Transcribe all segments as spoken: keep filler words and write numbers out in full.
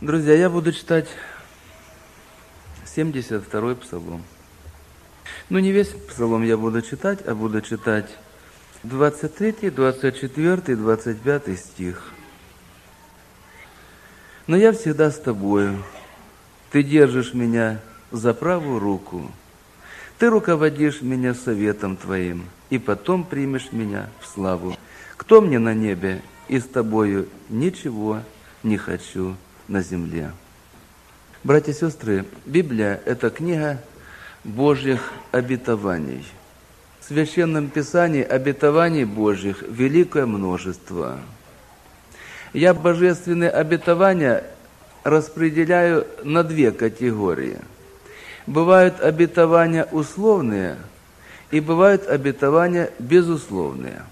Друзья, я буду читать семьдесят второй псалом. Ну, не весь псалом я буду читать, а буду читать двадцать третий, двадцать четвёртый, двадцать пятый стих. «Но я всегда с тобою, ты держишь меня за правую руку, ты руководишь меня советом твоим, и потом примешь меня в славу. Кто мне на небе, и с тобою ничего не хочу на земле». Братья и сестры, Библия – это книга Божьих обетований. В Священном Писании обетований Божьих великое множество. Я божественные обетования распределяю на две категории. Бывают обетования условные и бывают обетования безусловные.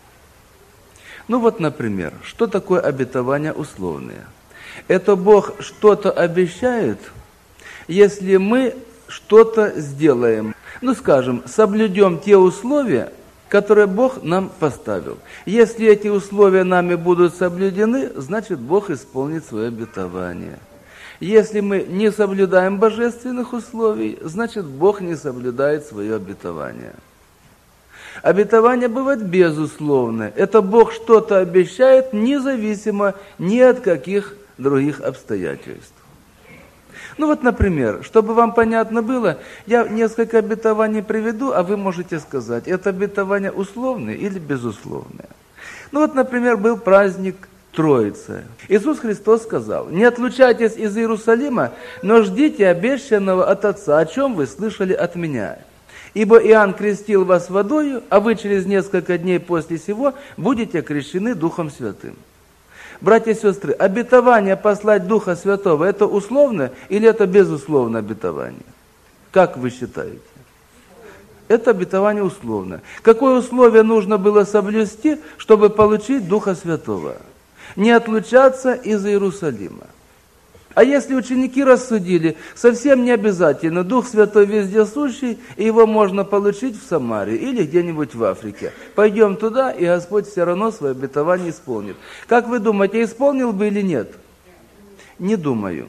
Ну вот, например, что такое обетования условные? Это Бог что-то обещает, если мы что-то сделаем. Ну, скажем, соблюдем те условия, которые Бог нам поставил. Если эти условия нами будут соблюдены, значит, Бог исполнит свое обетование. Если мы не соблюдаем божественных условий, значит, Бог не соблюдает свое обетование. Обетование бывает безусловное. Это Бог что-то обещает, независимо ни от каких других обстоятельств. Ну вот, например, чтобы вам понятно было, я несколько обетований приведу, а вы можете сказать, это обетование условное или безусловное. Ну вот, например, был праздник Троицы. Иисус Христос сказал: «Не отлучайтесь из Иерусалима, но ждите обещанного от Отца, о чем вы слышали от Меня. Ибо Иоанн крестил вас водою, а вы через несколько дней после сего будете крещены Духом Святым». Братья и сестры, обетование послать Духа Святого – это условное или это безусловное обетование? Как вы считаете? Это обетование условное. Какое условие нужно было соблюсти, чтобы получить Духа Святого? Не отлучаться из Иерусалима. А если ученики рассудили, совсем не обязательно, Дух Святой вездесущий, и его можно получить в Самарии или где-нибудь в Африке. Пойдем туда, и Господь все равно свое обетование исполнит. Как вы думаете, исполнил бы или нет? Не думаю.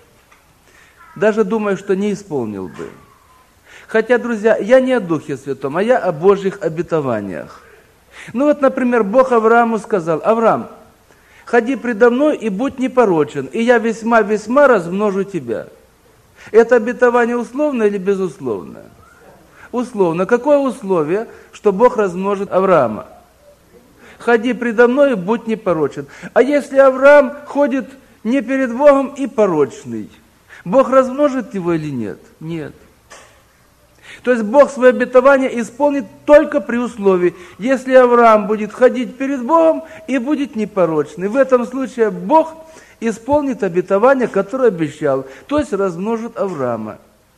Даже думаю, что не исполнил бы. Хотя, друзья, я не о Духе Святом, а я о Божьих обетованиях. Ну вот, например, Бог Аврааму сказал: «Авраам, ходи предо мной и будь непорочен, и я весьма-весьма размножу тебя». Это обетование условное или безусловное? Условно. Какое условие, что Бог размножит Авраама? Ходи предо мной и будь непорочен. А если Авраам ходит не перед Богом и порочный, Бог размножит его или нет? Нет. То есть Бог свое обетование исполнит только при условии, если Авраам будет ходить перед Богом и будет непорочный. В этом случае Бог исполнит обетование, которое обещал, то есть размножит Авраама.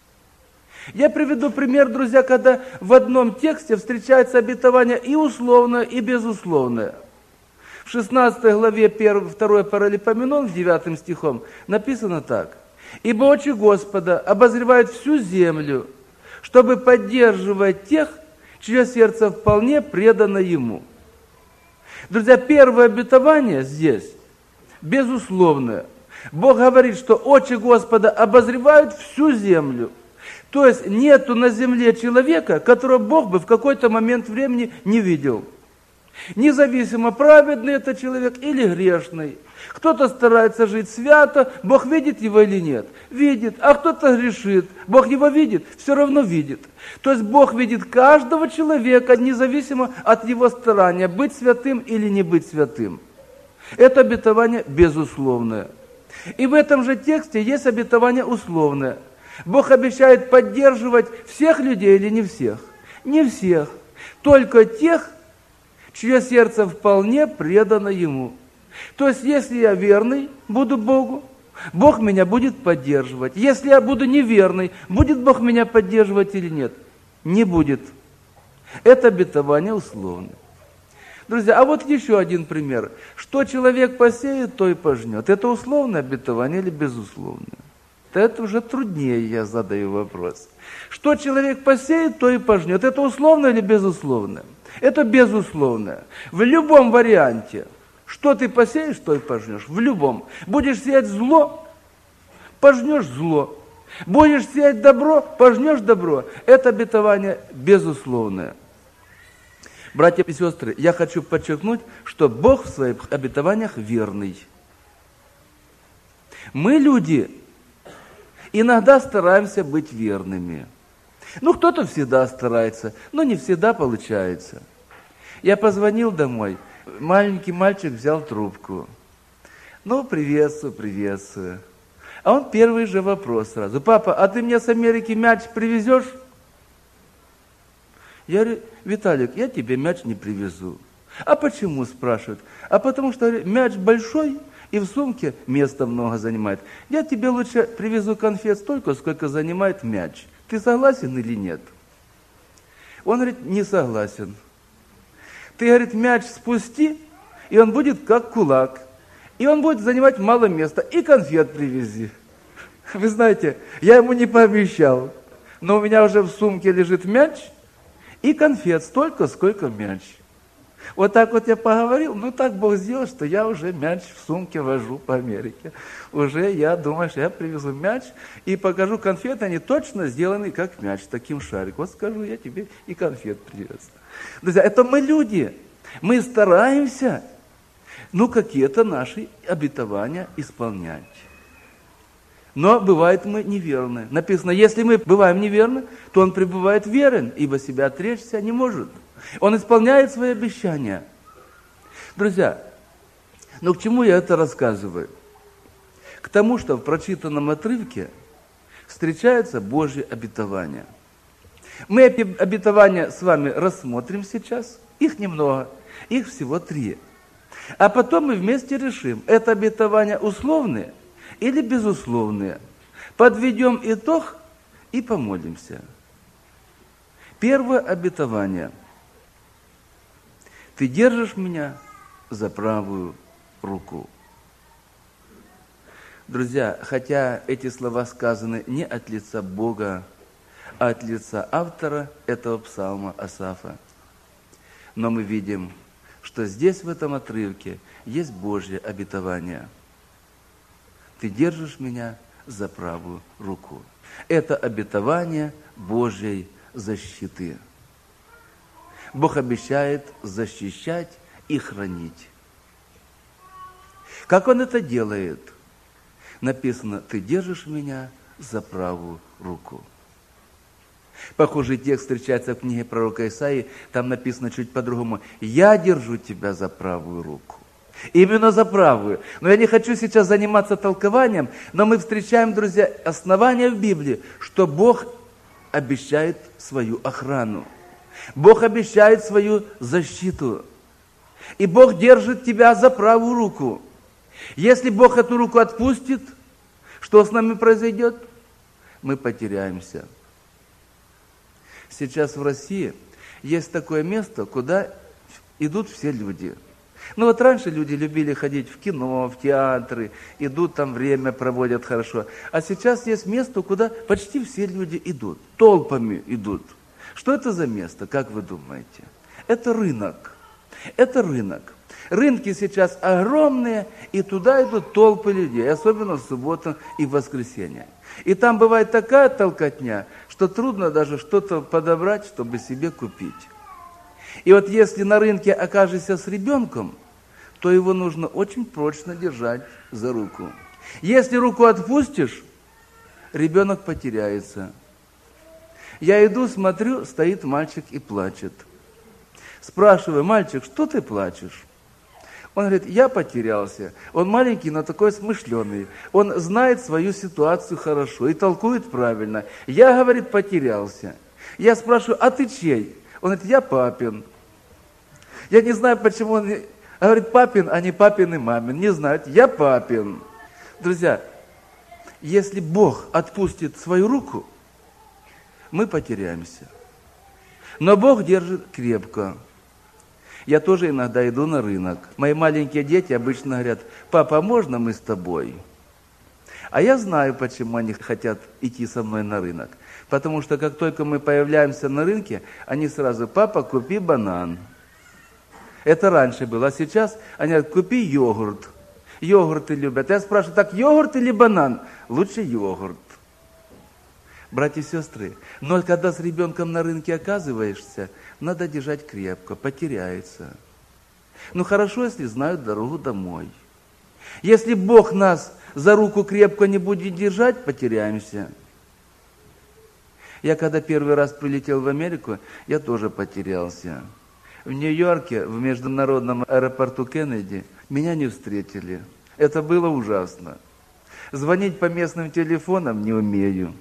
Я приведу пример, друзья, когда в одном тексте встречается обетование и условное, и безусловное. В шестнадцатой главе второй Паралипоменон, девятым стихом, написано так: «Ибо очи Господа обозревают всю землю, чтобы поддерживать тех, чье сердце вполне предано Ему». Друзья, первое обетование здесь безусловное. Бог говорит, что очи Господа обозревают всю землю. То есть нету на земле человека, которого Бог бы в какой-то момент времени не видел. Независимо, праведный это человек или грешный. Кто-то старается жить свято, Бог видит его или нет? Видит. А кто-то грешит, Бог его видит? Все равно видит. То есть Бог видит каждого человека, независимо от его старания, быть святым или не быть святым. Это обетование безусловное. И в этом же тексте есть обетование условное. Бог обещает поддерживать всех людей или не всех? Не всех. Только тех, чье сердце вполне предано Ему. То есть, если я верный буду Богу, Бог меня будет поддерживать. Если я буду неверный, будет Бог меня поддерживать или нет? Не будет. Это обетование условное. Друзья, а вот еще один пример. Что человек посеет, то и пожнет. Это условное обетование или безусловное? Это уже труднее, я задаю вопрос. Что человек посеет, то и пожнет. Это условное или безусловное? Это безусловное. В любом варианте. Что ты посеешь, то и пожнешь. В любом. Будешь сеять зло, пожнешь зло. Будешь сеять добро, пожнешь добро. Это обетование безусловное. Братья и сестры, я хочу подчеркнуть, что Бог в своих обетованиях верный. Мы, люди, иногда стараемся быть верными. Ну, кто-то всегда старается, но не всегда получается. Я позвонил домой, маленький мальчик взял трубку. Ну, приветствую, приветствую. А он первый же вопрос сразу. Папа, а ты мне с Америки мяч привезешь? Я говорю, Виталик, я тебе мяч не привезу. А почему, спрашивают? А потому что говорю, мяч большой и в сумке места много занимает. Я тебе лучше привезу конфет столько, сколько занимает мяч. Ты согласен или нет? Он говорит, не согласен. Ты, говорит, мяч спусти, и он будет как кулак. И он будет занимать мало места. И конфет привези. Вы знаете, я ему не пообещал. Но у меня уже в сумке лежит мяч и конфет столько, сколько мяч. Вот так вот я поговорил. Ну, так Бог сделал, что я уже мяч в сумке вожу по Америке. Уже я думаю, что я привезу мяч и покажу конфеты. Они точно сделаны как мяч, таким шариком. Вот скажу, я тебе и конфет привез. Друзья, это мы люди. Мы стараемся, ну, какие-то наши обетования исполнять. Но бывает мы неверны. Написано, если мы бываем неверны, то он пребывает верен, ибо себя отречься не может. Он исполняет свои обещания. Друзья, ну к чему я это рассказываю? К тому, что в прочитанном отрывке встречаются Божьи обетования. Мы эти обетования с вами рассмотрим сейчас. Их немного, их всего три. А потом мы вместе решим, это обетования условные или безусловные. Подведем итог и помолимся. Первое обетование. Ты держишь меня за правую руку. Друзья, хотя эти слова сказаны не от лица Бога, а от лица автора этого псалма Асафа, но мы видим, что здесь, в этом отрывке, есть Божье обетование. Ты держишь меня за правую руку. Это обетование Божьей защиты. Бог обещает защищать и хранить. Как Он это делает? Написано, ты держишь меня за правую руку. Похожий текст встречается в книге пророка Исаии, там написано чуть по-другому. Я держу тебя за правую руку. Именно за правую. Но я не хочу сейчас заниматься толкованием, но мы встречаем, друзья, основания в Библии, что Бог обещает свою охрану. Бог обещает свою защиту. И Бог держит тебя за правую руку. Если Бог эту руку отпустит, что с нами произойдет? Мы потеряемся. Сейчас в России есть такое место, куда идут все люди. Ну вот раньше люди любили ходить в кино, в театры, идут там, время проводят хорошо. А сейчас есть место, куда почти все люди идут, толпами идут. Что это за место, как вы думаете? Это рынок. Это рынок. Рынки сейчас огромные, и туда идут толпы людей, особенно в субботу и в воскресенье. И там бывает такая толкотня, что трудно даже что-то подобрать, чтобы себе купить. И вот если на рынке окажешься с ребенком, то его нужно очень прочно держать за руку. Если руку отпустишь, ребенок потеряется. Я иду, смотрю, стоит мальчик и плачет. Спрашиваю, мальчик, что ты плачешь? Он говорит, я потерялся. Он маленький, но такой смышленый. Он знает свою ситуацию хорошо и толкует правильно. Я, говорит, потерялся. Я спрашиваю, а ты чей? Он говорит, я папин. Я не знаю, почему он говорит папин, а не папин и мамин. Не знаю, я папин. Друзья, если Бог отпустит свою руку, мы потеряемся. Но Бог держит крепко. Я тоже иногда иду на рынок. Мои маленькие дети обычно говорят, папа, можно мы с тобой? А я знаю, почему они хотят идти со мной на рынок. Потому что как только мы появляемся на рынке, они сразу, папа, купи банан. Это раньше было, а сейчас они говорят, купи йогурт. Йогурты любят. Я спрашиваю, так йогурт или банан? Лучше йогурт. Братья и сестры, но когда с ребенком на рынке оказываешься, надо держать крепко, потеряется. Ну хорошо, если знают дорогу домой. Если Бог нас за руку крепко не будет держать, потеряемся. Я когда первый раз прилетел в Америку, я тоже потерялся. В Нью-Йорке, в международном аэропорту Кеннеди, меня не встретили. Это было ужасно. Звонить по местным телефонам не умею.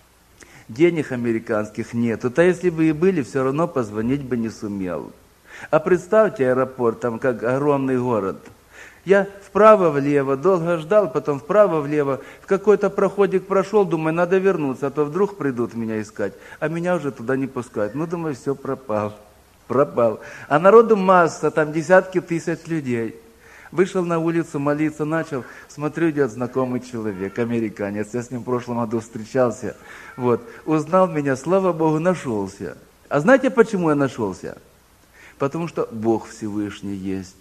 Денег американских нету. А если бы и были, все равно позвонить бы не сумел. А представьте аэропорт, там как огромный город. Я вправо-влево, долго ждал, потом вправо-влево. В какой-то проходик прошел, думаю, надо вернуться, а то вдруг придут меня искать. А меня уже туда не пускают. Ну, думаю, все, пропал. Пропал. А народу масса, там десятки тысяч людей. Вышел на улицу, молиться начал, смотрю, идет знакомый человек, американец. Я с ним в прошлом году встречался. Вот. Узнал меня, слава Богу, нашелся. А знаете, почему я нашелся? Потому что Бог Всевышний есть.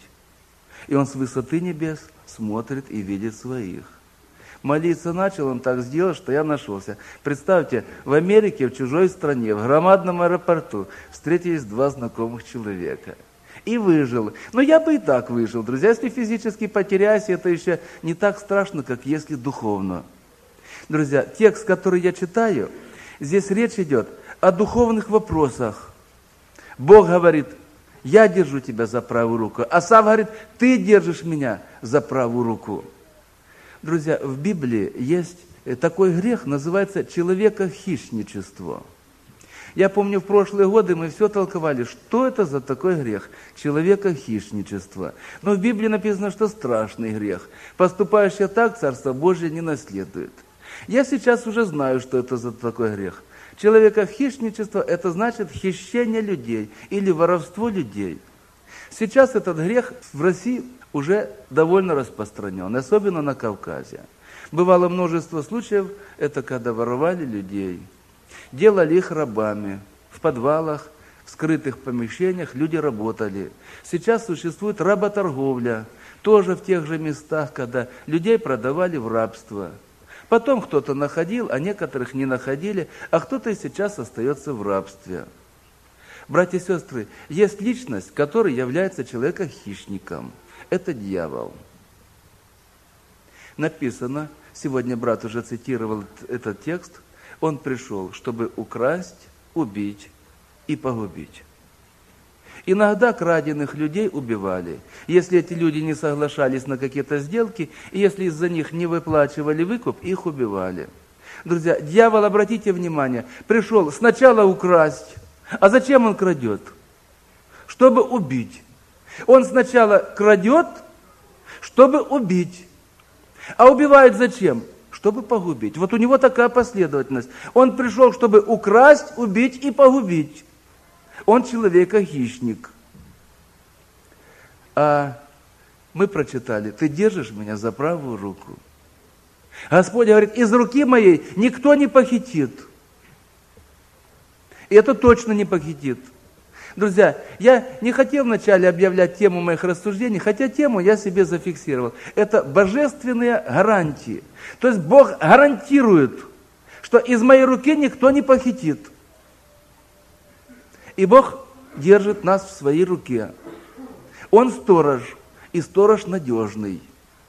И Он с высоты небес смотрит и видит своих. Молиться начал, он так сделал, что я нашелся. Представьте, в Америке, в чужой стране, в громадном аэропорту встретились два знакомых человека. И выжил. Но я бы и так выжил, друзья. Если физически потеряюсь, это еще не так страшно, как если духовно. Друзья, текст, который я читаю, здесь речь идет о духовных вопросах. Бог говорит, я держу тебя за правую руку. А сам говорит, ты держишь меня за правую руку. Друзья, в Библии есть такой грех, называется человекохищничество. Я помню, в прошлые годы мы все толковали, что это за такой грех, человекохищничество. Но в Библии написано, что страшный грех. Поступающий так, Царство Божие не наследует. Я сейчас уже знаю, что это за такой грех. Человекохищничество – это значит хищение людей или воровство людей. Сейчас этот грех в России уже довольно распространен, особенно на Кавказе. Бывало множество случаев, это когда воровали людей. Делали их рабами. В подвалах, в скрытых помещениях люди работали. Сейчас существует работорговля, тоже в тех же местах, когда людей продавали в рабство. Потом кто-то находил, а некоторых не находили, а кто-то и сейчас остается в рабстве. Братья и сестры, есть личность, которая является человеком-хищником. Это дьявол. Написано, сегодня брат уже цитировал этот текст, он пришел, чтобы украсть, убить и погубить. Иногда краденных людей убивали. Если эти люди не соглашались на какие-то сделки, и если из-за них не выплачивали выкуп, их убивали. Друзья, дьявол, обратите внимание, пришел сначала украсть. А зачем он крадет? Чтобы убить. Он сначала крадет, чтобы убить. А убивает зачем? Чтобы погубить. Вот у него такая последовательность. Он пришел, чтобы украсть, убить и погубить. Он человека-хищник. А мы прочитали, ты держишь меня за правую руку. Господь говорит, из руки моей никто не похитит. И это точно не похитит. Друзья, я не хотел вначале объявлять тему моих рассуждений, хотя тему я себе зафиксировал. Это божественные гарантии. То есть Бог гарантирует, что из моей руки никто не похитит. И Бог держит нас в своей руке. Он сторож, и сторож надежный.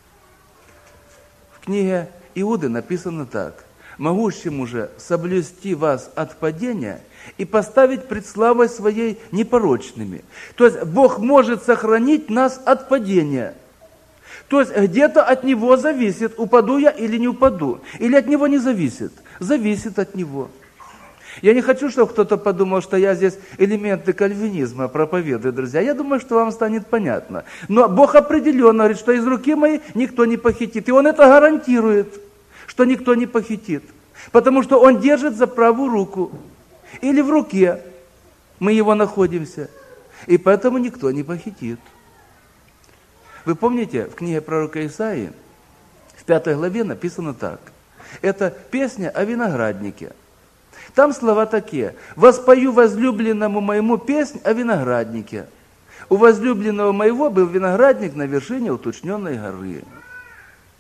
В книге Иуды написано так. Могущему же соблюсти вас от падения и поставить пред славой своей непорочными. То есть Бог может сохранить нас от падения. То есть где-то от Него зависит, упаду я или не упаду. Или от Него не зависит. Зависит от Него. Я не хочу, чтобы кто-то подумал, что я здесь элементы кальвинизма проповедую, друзья. Я думаю, что вам станет понятно. Но Бог определенно говорит, что из руки моей никто не похитит. И Он это гарантирует, что никто не похитит. Потому что Он держит за правую руку. Или в руке мы Его находимся. И поэтому никто не похитит. Вы помните, в книге пророка Исаии, в пятой главе написано так. Это песня о винограднике. Там слова такие. «Воспою возлюбленному моему песнь о винограднике. У возлюбленного моего был виноградник на вершине уточненной горы».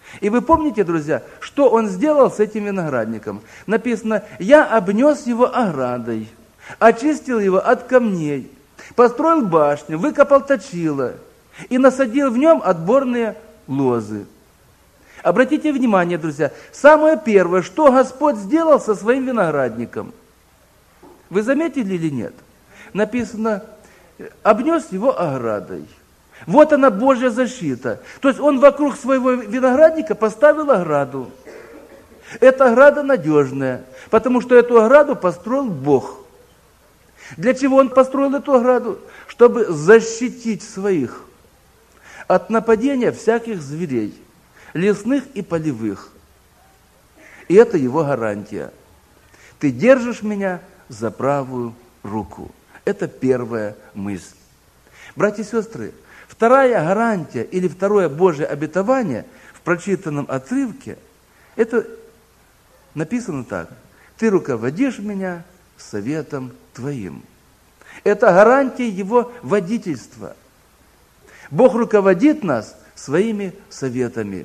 И вы помните, друзья, что он сделал с этим виноградником? Написано, я обнес его оградой, очистил его от камней, построил башню, выкопал точило и насадил в нем отборные лозы. Обратите внимание, друзья, самое первое, что Господь сделал со своим виноградником. Вы заметили или нет? Написано, обнес его оградой. Вот она Божья защита. То есть он вокруг своего виноградника поставил ограду. Эта ограда надежная, потому что эту ограду построил Бог. Для чего он построил эту ограду? Чтобы защитить своих от нападения всяких зверей, лесных и полевых. И это его гарантия. Ты держишь меня за правую руку. Это первая мысль. Братья и сестры, вторая гарантия или второе Божье обетование в прочитанном отрывке, это написано так. Ты руководишь меня советом твоим. Это гарантия его водительства. Бог руководит нас своими советами.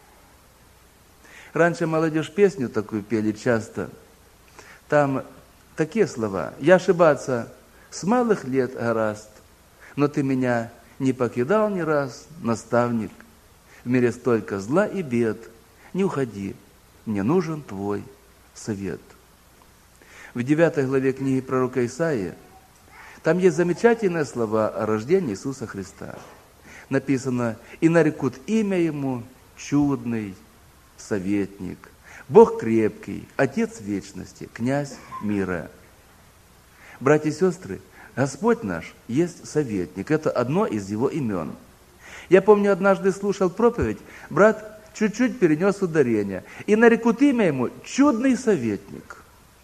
Раньше молодежь песню такую пели часто. Там такие слова. «Я ошибаться с малых лет гораст, но ты меня не покидал ни раз, наставник. В мире столько зла и бед. Не уходи, мне нужен твой совет». В девятой главе книги пророка Исаии там есть замечательные слова о рождении Иисуса Христа. Написано, и нарекут имя Ему чудный советник, Бог крепкий, Отец вечности, князь мира. Братья и сестры, Господь наш есть советник. Это одно из Его имен. Я помню, однажды слушал проповедь, брат чуть-чуть перенес ударение. И нарекут имя Ему чудный советник.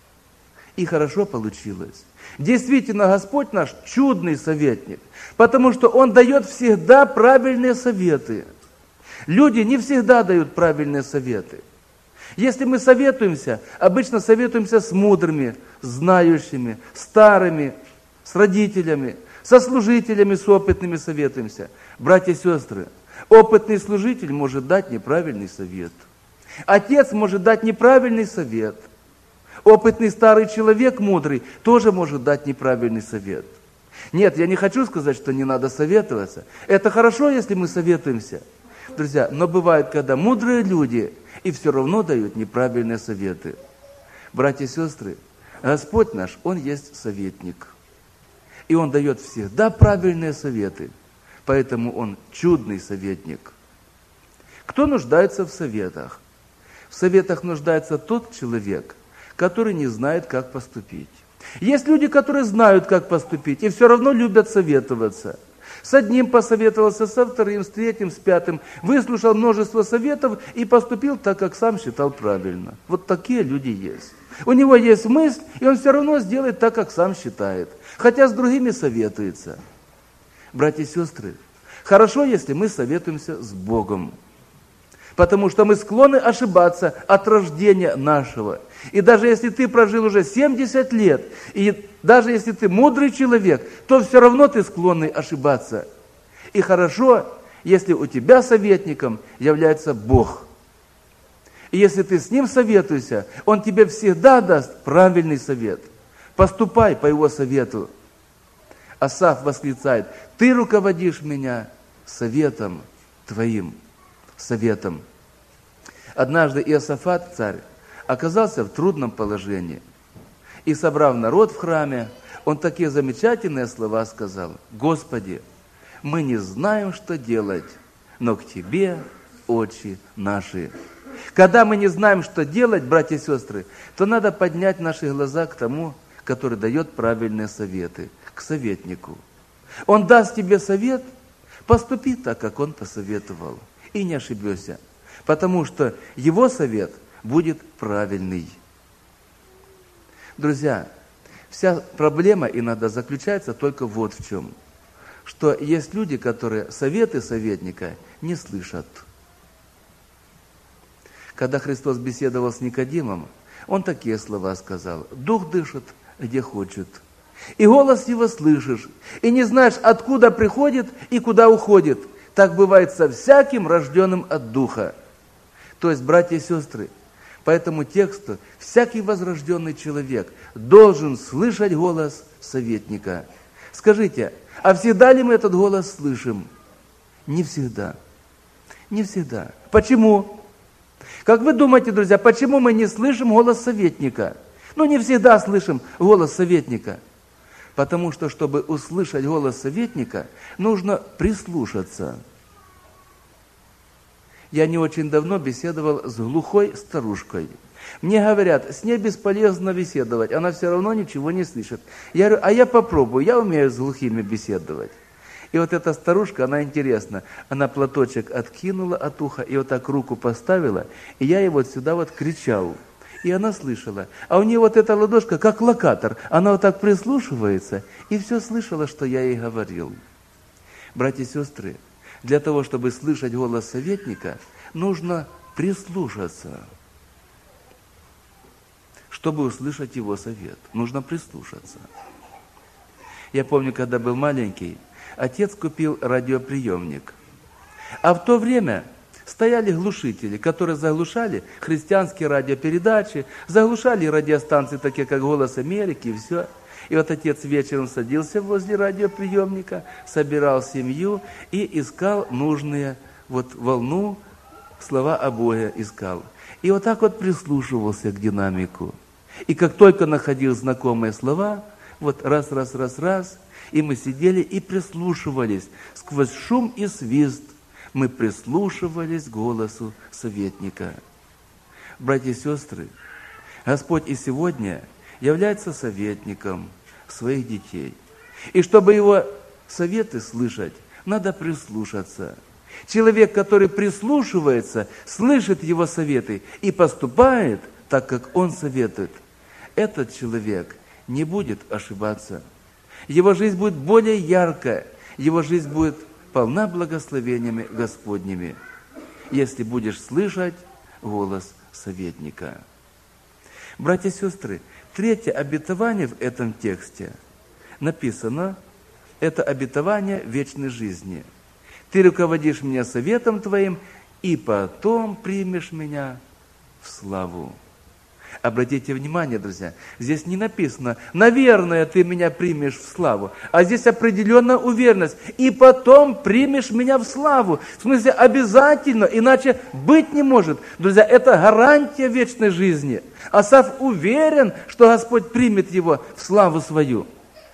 И хорошо получилось. Действительно, Господь наш чудный советник, потому что Он дает всегда правильные советы. Люди не всегда дают правильные советы. Если мы советуемся, обычно советуемся с мудрыми, знающими, старыми, с родителями, со служителями, с опытными советуемся. Братья и сестры, опытный служитель может дать неправильный совет. Отец может дать неправильный совет. Опытный старый человек, мудрый, тоже может дать неправильный совет. Нет, я не хочу сказать, что не надо советоваться. Это хорошо, если мы советуемся. Друзья, но бывает, когда мудрые люди и все равно дают неправильные советы. Братья и сестры, Господь наш, Он есть советник. И Он дает всегда правильные советы. Поэтому Он чудный советник. Кто нуждается в советах? В советах нуждается тот человек, который не знает, как поступить. Есть люди, которые знают, как поступить, и все равно любят советоваться. С одним посоветовался, со вторым, с третьим, с пятым. Выслушал множество советов и поступил так, как сам считал правильно. Вот такие люди есть. У него есть мысль, и он все равно сделает так, как сам считает. Хотя с другими советуется. Братья и сестры, хорошо, если мы советуемся с Богом. Потому что мы склонны ошибаться от рождения нашего. И даже если ты прожил уже семьдесят лет, и даже если ты мудрый человек, то все равно ты склонный ошибаться. И хорошо, если у тебя советником является Бог. И если ты с Ним советуешься, Он тебе всегда даст правильный совет. Поступай по Его совету. Асаф восклицает, ты руководишь меня советом твоим. Советом. Однажды Иосафат, царь, оказался в трудном положении. И, собрав народ в храме, он такие замечательные слова сказал. Господи, мы не знаем, что делать, но к Тебе очи наши. Когда мы не знаем, что делать, братья и сестры, то надо поднять наши глаза к тому, который дает правильные советы, к советнику. Он даст тебе совет, поступи так, как он посоветовал. И не ошибешься, потому что его совет будет правильный. Друзья, вся проблема иногда заключается только вот в чем. Что есть люди, которые советы советника не слышат. Когда Христос беседовал с Никодимом, Он такие слова сказал. Дух дышит, где хочет. И голос его слышишь, и не знаешь, откуда приходит и куда уходит. Так бывает со всяким, рожденным от Духа. То есть, братья и сестры, по этому тексту всякий возрожденный человек должен слышать голос советника. Скажите, а всегда ли мы этот голос слышим? Не всегда. Не всегда. Почему? Как вы думаете, друзья, почему мы не слышим голос советника? Ну, не всегда слышим голос советника. Потому что, чтобы услышать голос советника, нужно прислушаться. Я не очень давно беседовал с глухой старушкой. Мне говорят, с ней бесполезно беседовать, она все равно ничего не слышит. Я говорю, а я попробую, я умею с глухими беседовать. И вот эта старушка, она интересна, она платочек откинула от уха и вот так руку поставила, и я ей вот сюда вот кричал. И она слышала. А у нее вот эта ладошка, как локатор, она вот так прислушивается, и все слышала, что я ей говорил. Братья и сестры, для того, чтобы слышать голос советника, нужно прислушаться. Чтобы услышать его совет, нужно прислушаться. Я помню, когда был маленький, отец купил радиоприемник. А в то время стояли глушители, которые заглушали христианские радиопередачи, заглушали радиостанции, такие как «Голос Америки», и все. И вот отец вечером садился возле радиоприемника, собирал семью и искал нужные, вот волну, слова о Боге искал. И вот так вот прислушивался к динамику. И как только находил знакомые слова, вот раз, раз, раз, раз, и мы сидели и прислушивались. Сквозь шум и свист мы прислушивались к голосу советника. Братья и сестры, Господь и сегодня является советником своих детей. И чтобы его советы слышать, надо прислушаться. Человек, который прислушивается, слышит его советы и поступает так, как он советует, этот человек не будет ошибаться. Его жизнь будет более яркая, его жизнь будет полна благословениями Господними, если будешь слышать голос советника. Братья и сестры, третье обетование в этом тексте написано, это обетование вечной жизни. Ты руководишь меня советом твоим, и потом примешь меня в славу. Обратите внимание, друзья, здесь не написано, наверное, ты меня примешь в славу, а здесь определенная уверенность, и потом примешь меня в славу. В смысле, обязательно, иначе быть не может. Друзья, это гарантия вечной жизни. Асаф уверен, что Господь примет его в славу свою.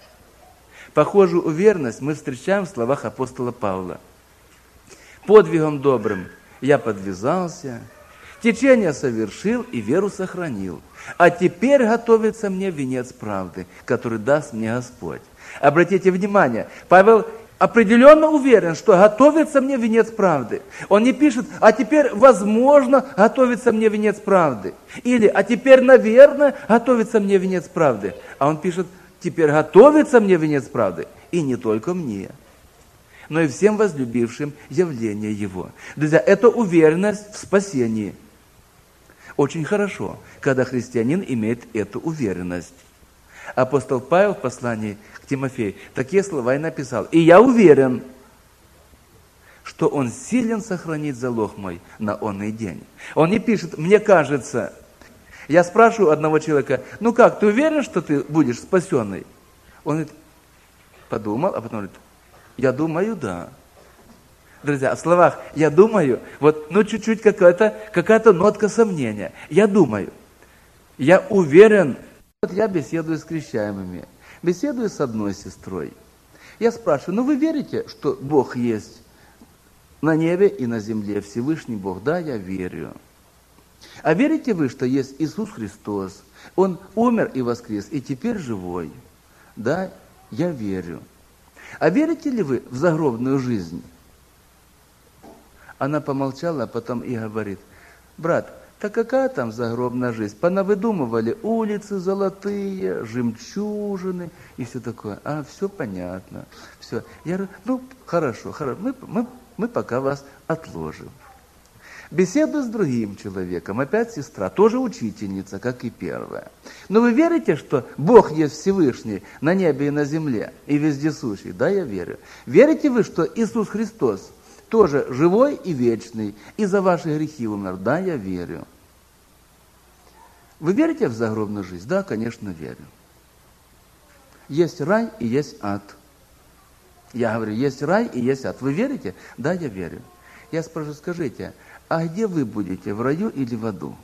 Похожую уверенность мы встречаем в словах апостола Павла. Подвигом добрым я подвязался, течение совершил и веру сохранил. А теперь готовится мне венец правды, который даст мне Господь. Обратите внимание, Павел определенно уверен, что готовится мне венец правды. Он не пишет, а теперь, возможно, готовится мне венец правды. Или, а теперь, наверное, готовится мне венец правды. А он пишет, теперь готовится мне венец правды. И не только мне, но и всем возлюбившим явление Его. Друзья, это уверенность в спасении. Очень хорошо, когда христианин имеет эту уверенность. Апостол Павел в послании к Тимофею такие слова и написал. «И я уверен, что он силен сохранить залог мой на онный день». Он не пишет «мне кажется». Я спрашиваю одного человека, ну как, ты уверен, что ты будешь спасенный? Он говорит, подумал, а потом говорит, я думаю, да. Друзья, в словах «я думаю», вот, ну, чуть-чуть какая-то, какая-то нотка сомнения. Я думаю, я уверен. Вот я беседую с крещаемыми, беседую с одной сестрой. Я спрашиваю, ну, вы верите, что Бог есть на небе и на земле, Всевышний Бог? Да, я верю. А верите вы, что есть Иисус Христос? Он умер и воскрес, и теперь живой? Да, я верю. А верите ли вы в загробную жизнь? Она помолчала, а потом и говорит, брат, так какая там загробная жизнь? Понавыдумывали улицы золотые, жемчужины и все такое. А, все понятно. Все. Я говорю, ну, хорошо, хорошо, мы, мы, мы пока вас отложим. Беседую с другим человеком, опять сестра, тоже учительница, как и первая. Но вы верите, что Бог есть Всевышний на небе и на земле, и вездесущий? Да, я верю. Верите вы, что Иисус Христос тоже живой и вечный, и за ваши грехи умер. Да, я верю. Вы верите в загробную жизнь? Да, конечно, верю. Есть рай и есть ад. Я говорю, есть рай и есть ад. Вы верите? Да, я верю. Я спрашиваю, скажите, а где вы будете, в раю или в аду?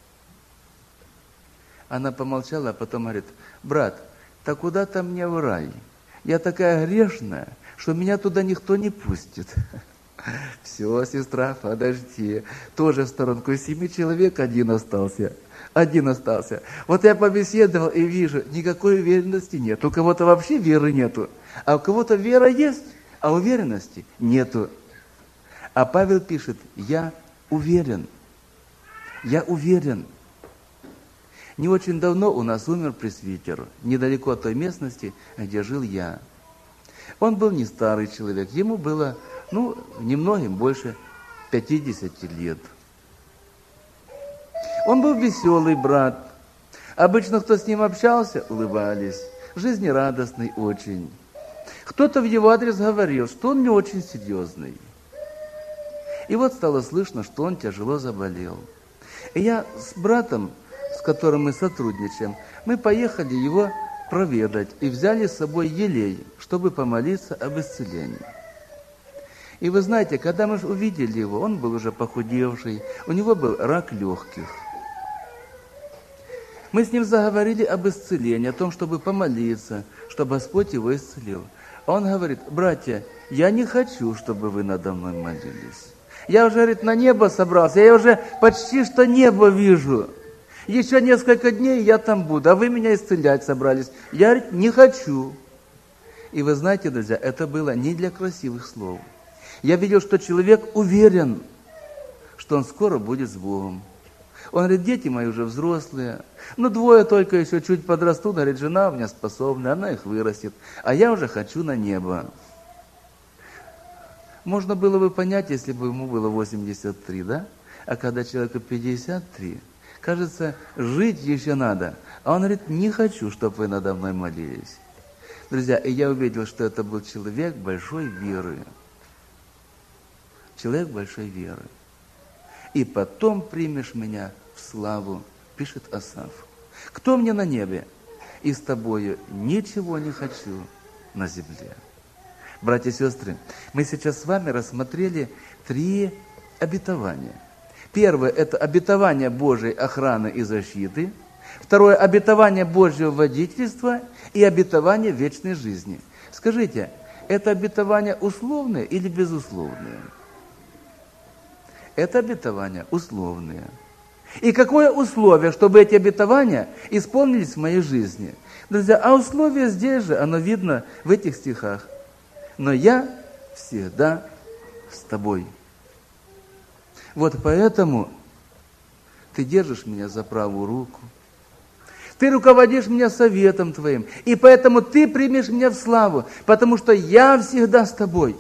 Она помолчала, а потом говорит, брат, так куда-то мне в рай? Я такая грешная, что меня туда никто не пустит. Все, сестра, подожди. Тоже в сторонку. Из семи человек один остался. Один остался. Вот я побеседовал и вижу, никакой уверенности нет. У кого-то вообще веры нету. А у кого-то вера есть, а уверенности нету. А Павел пишет, я уверен. Я уверен. Не очень давно у нас умер пресвитер, недалеко от той местности, где жил я. Он был не старый человек, ему было, ну, немногим больше пятидесяти лет. Он был веселый брат. Обычно, кто с ним общался, улыбались. Жизнерадостный очень. Кто-то в его адрес говорил, что он не очень серьезный. И вот стало слышно, что он тяжело заболел. И я с братом, с которым мы сотрудничаем, мы поехали его проведать и взяли с собой елей, чтобы помолиться об исцелении. И вы знаете, когда мы увидели его, он был уже похудевший, у него был рак легких. Мы с ним заговорили об исцелении, о том, чтобы помолиться, чтобы Господь его исцелил. А он говорит, братья, я не хочу, чтобы вы надо мной молились. Я уже, говорит, на небо собрался, я уже почти что небо вижу. Еще несколько дней я там буду, а вы меня исцелять собрались. Я, говорит, не хочу. И вы знаете, друзья, это было не для красивых слов. Я видел, что человек уверен, что он скоро будет с Богом. Он говорит, дети мои уже взрослые, ну двое только еще чуть подрастут, говорит, жена у меня способная, она их вырастет, а я уже хочу на небо. Можно было бы понять, если бы ему было восемьдесят три, да? А когда человеку пятьдесят три, кажется, жить еще надо. А он говорит, не хочу, чтобы вы надо мной молились. Друзья, и я увидел, что это был человек большой веры. Человек большой веры. И потом примешь меня в славу, пишет Асаф. Кто мне на небе? И с тобою ничего не хочу на земле. Братья и сестры, мы сейчас с вами рассмотрели три обетования. Первое – это обетование Божьей охраны и защиты. Второе – обетование Божьего водительства и обетование вечной жизни. Скажите, это обетование условное или безусловное? Это обетования условные. И какое условие, чтобы эти обетования исполнились в моей жизни? Друзья, а условие здесь же, оно видно в этих стихах. Но я всегда с тобой. Вот поэтому ты держишь меня за правую руку. Ты руководишь меня советом твоим. И поэтому ты примешь меня в славу, потому что я всегда с тобой.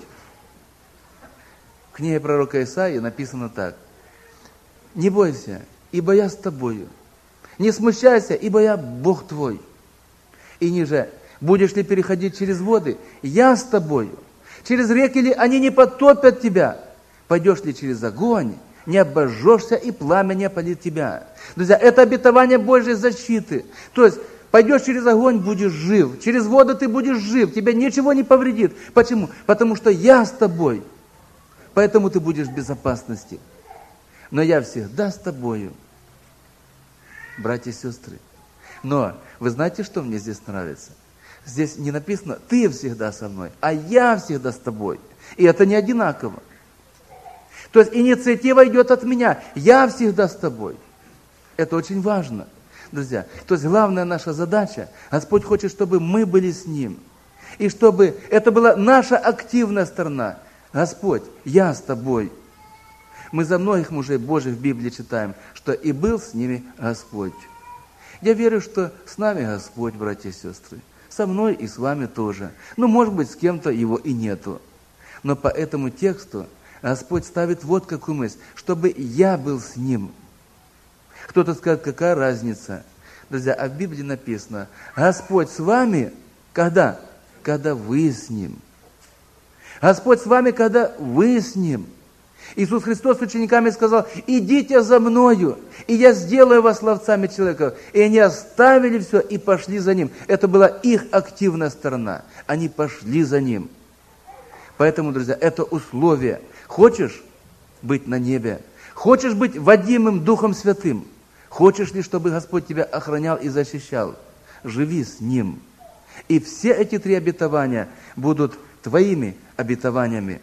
В книге пророка Исаии написано так. Не бойся, ибо я с тобою. Не смущайся, ибо я Бог твой. И ниже, будешь ли переходить через воды, я с тобою. Через реки ли они не потопят тебя? Пойдешь ли через огонь, не обожжешься, и пламя не опалит тебя. Друзья, это обетование Божьей защиты. То есть, пойдешь через огонь, будешь жив. Через воду ты будешь жив, тебе ничего не повредит. Почему? Потому что я с тобой. Поэтому ты будешь в безопасности. Но я всегда с тобою, братья и сестры. Но вы знаете, что мне здесь нравится? Здесь не написано «ты всегда со мной», а «я всегда с тобой». И это не одинаково. То есть инициатива идет от меня. Я всегда с тобой. Это очень важно, друзья. То есть главная наша задача, Господь хочет, чтобы мы были с Ним. И чтобы это была наша активная сторона. Господь, я с тобой. Мы за многих мужей Божьих в Библии читаем, что и был с ними Господь. Я верю, что с нами Господь, братья и сестры. Со мной и с вами тоже. Ну, может быть, с кем-то его и нету. Но по этому тексту Господь ставит вот какую мысль, чтобы я был с Ним. Кто-то скажет, какая разница? Друзья, а в Библии написано, Господь с вами, когда? Когда вы с Ним. Господь с вами, когда вы с Ним. Иисус Христос с учениками сказал: идите за Мною, и я сделаю вас ловцами человеков. И они оставили все и пошли за Ним. Это была их активная сторона. Они пошли за Ним. Поэтому, друзья, это условие. Хочешь быть на небе? Хочешь быть водимым Духом Святым? Хочешь ли, чтобы Господь тебя охранял и защищал? Живи с Ним. И все эти три обетования будут твоими обетованиями.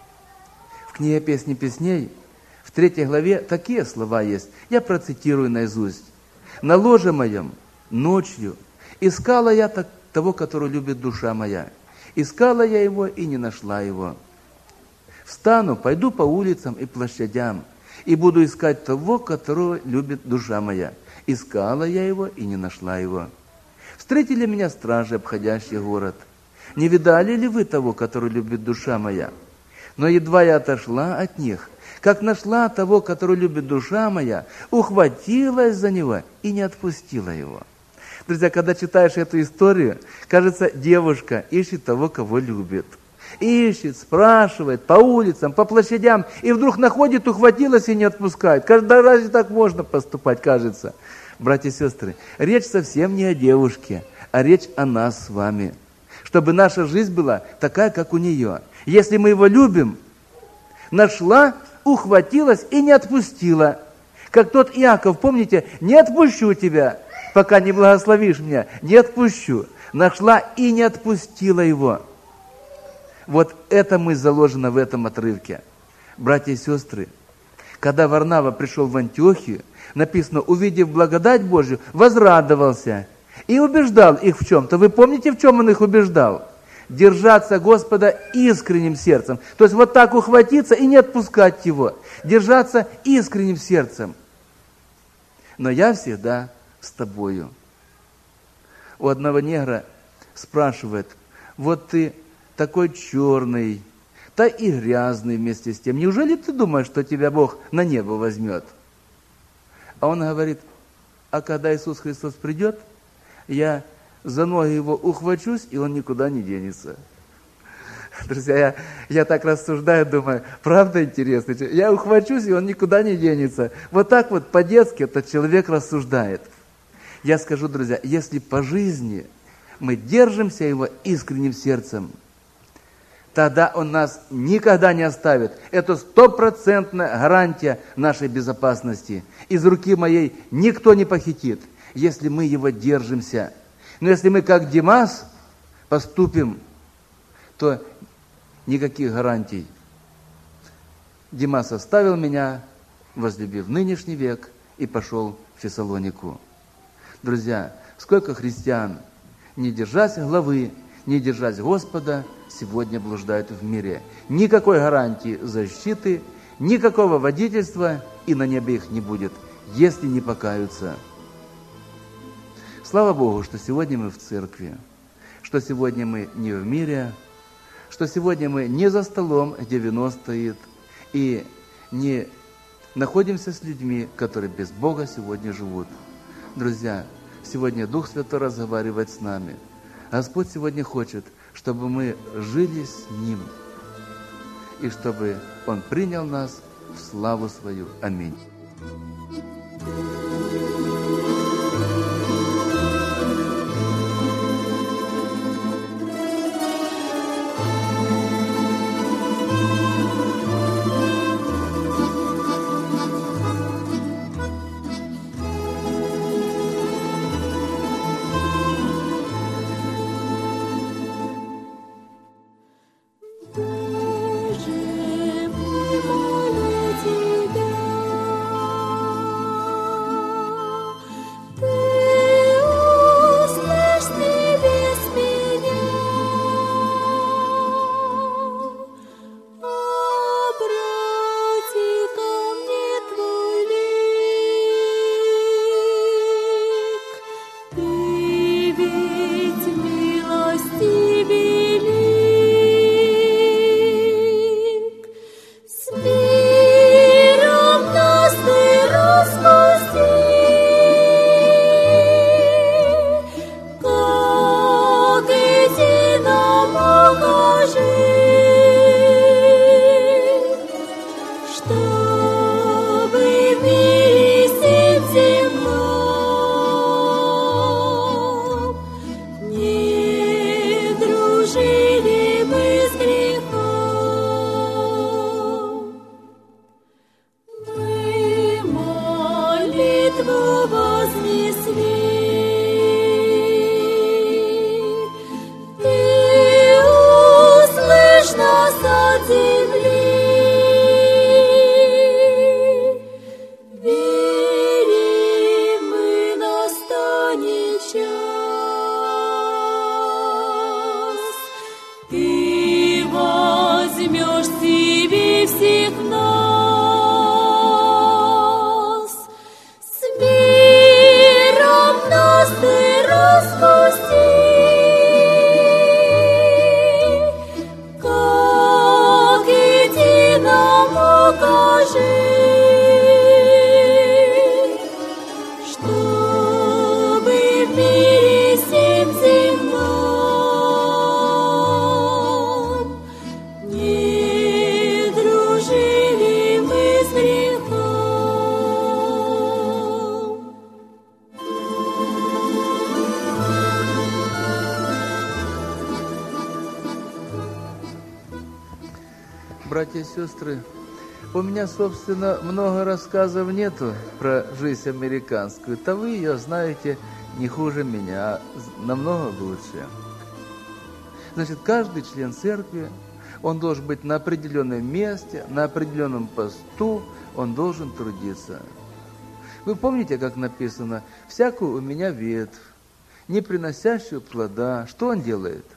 В книге «Песни песней» в третьей главе такие слова есть. Я процитирую наизусть. «На ложе моем ночью искала я так, того, которого любит душа моя. Искала я его и не нашла его. Встану, пойду по улицам и площадям, и буду искать того, которого любит душа моя. Искала я его и не нашла его. Встретили меня стражи, обходящие город. Не видали ли вы того, который любит душа моя? Но едва я отошла от них, как нашла того, который любит душа моя, ухватилась за него и не отпустила его». Друзья, когда читаешь эту историю, кажется, девушка ищет того, кого любит. Ищет, спрашивает по улицам, по площадям, и вдруг находит, ухватилась и не отпускает. Да разве так можно поступать, кажется? Братья и сестры, речь совсем не о девушке, а речь о нас с вами. Чтобы наша жизнь была такая, как у нее. Если мы его любим, нашла, ухватилась и не отпустила. Как тот Иаков, помните, не отпущу тебя, пока не благословишь меня, не отпущу. Нашла и не отпустила его. Вот это мы заложено в этом отрывке. Братья и сестры, когда Варнава пришел в Антиохию, написано, увидев благодать Божию, возрадовался и убеждал их в чем-то. Вы помните, в чем он их убеждал? Держаться Господа искренним сердцем. То есть вот так ухватиться и не отпускать Его. Держаться искренним сердцем. Но я всегда с тобою. У одного негра спрашивает: вот ты такой черный, да и грязный вместе с тем. Неужели ты думаешь, что тебя Бог на небо возьмет? А он говорит: а когда Иисус Христос придет, я за ноги его ухвачусь, и он никуда не денется. Друзья, я, я так рассуждаю, думаю, правда интересно? Я ухвачусь, и он никуда не денется. Вот так вот по-детски этот человек рассуждает. Я скажу, друзья, если по жизни мы держимся его искренним сердцем, тогда он нас никогда не оставит. Это стопроцентная гарантия нашей безопасности. Из руки моей никто не похитит, если мы его держимся. Но если мы, как Димас, поступим, то никаких гарантий. Димас оставил меня, возлюбив нынешний век, и пошел в Фессалонику. Друзья, сколько христиан, не держась главы, не держась Господа, сегодня блуждают в мире. Никакой гарантии защиты, никакого водительства, и на небе их не будет, если не покаются. Слава Богу, что сегодня мы в церкви, что сегодня мы не в мире, что сегодня мы не за столом, где вино стоит, и не находимся с людьми, которые без Бога сегодня живут. Друзья, сегодня Дух Святой разговаривает с нами. Господь сегодня хочет, чтобы мы жили с Ним, и чтобы Он принял нас в славу свою. Аминь. Боже мой, молю Тебя, небо вознесли. Ты услышь нас от земли. Верим мы, настанет час. Ты возьмешь себе всех нас. Братья и сестры, у меня, собственно, много рассказов нету про жизнь американскую. То вы ее знаете не хуже меня, намного лучше. Значит, каждый член церкви, он должен быть на определенном месте, на определенном посту, он должен трудиться. Вы помните, как написано: «Всякую у меня ветвь, не приносящую плода». Что он делает?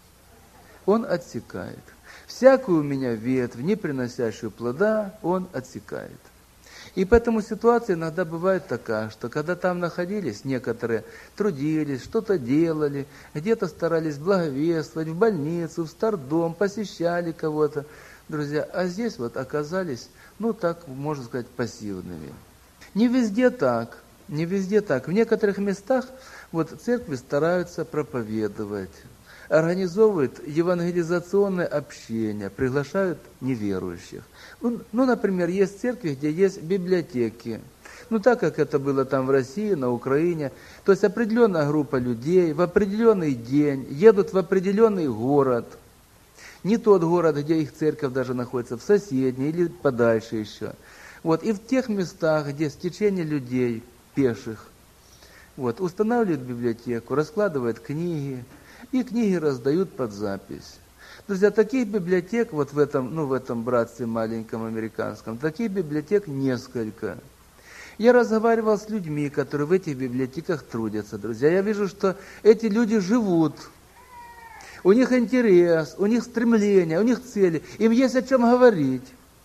Он отсекает. Всякую у меня ветвь, не приносящую плода, он отсекает. И поэтому ситуация иногда бывает такая, что когда там находились, некоторые трудились, что-то делали, где-то старались благовествовать, в больницу, в стардом, посещали кого-то, друзья, а здесь вот оказались, ну так, можно сказать, пассивными. Не везде так, не везде так. В некоторых местах вот церкви стараются проповедовать, организовывают евангелизационное общение, приглашают неверующих. Ну, ну, например, есть церкви, где есть библиотеки. Ну, так как это было там в России, на Украине. То есть определенная группа людей в определенный день едут в определенный город. Не тот город, где их церковь даже находится, в соседней или подальше еще. Вот. И в тех местах, где стечение людей, пеших, вот, устанавливают библиотеку, раскладывают книги, и книги раздают под запись. Друзья, таких библиотек вот в этом, ну, в этом братстве маленьком американском, таких библиотек несколько. Я разговаривал с людьми, которые в этих библиотеках трудятся, друзья. Я вижу, что эти люди живут. У них интерес, у них стремление, у них цели. Им есть о чем говорить.